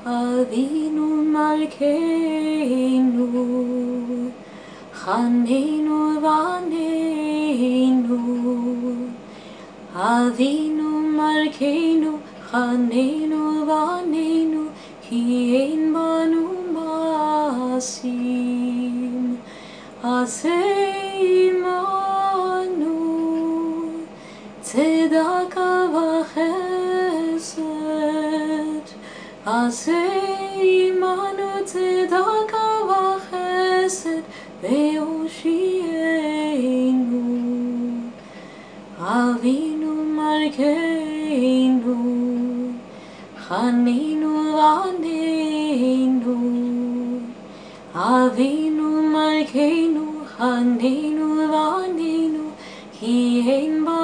Avinu Malkeinu, Chaneinu Vaneinu. Avinu Malkeinu, Chaneinu Vaneinu, Ki ein banu masim. Aseh imanu tzedaka v'chesed. Aseh imanu tzedaka v'chesed ve'oshienu. Avinu Malkeinu, Chaneinu Vaneinu. Avinu Malkeinu, Chaneinu Vaneinu, Ki ein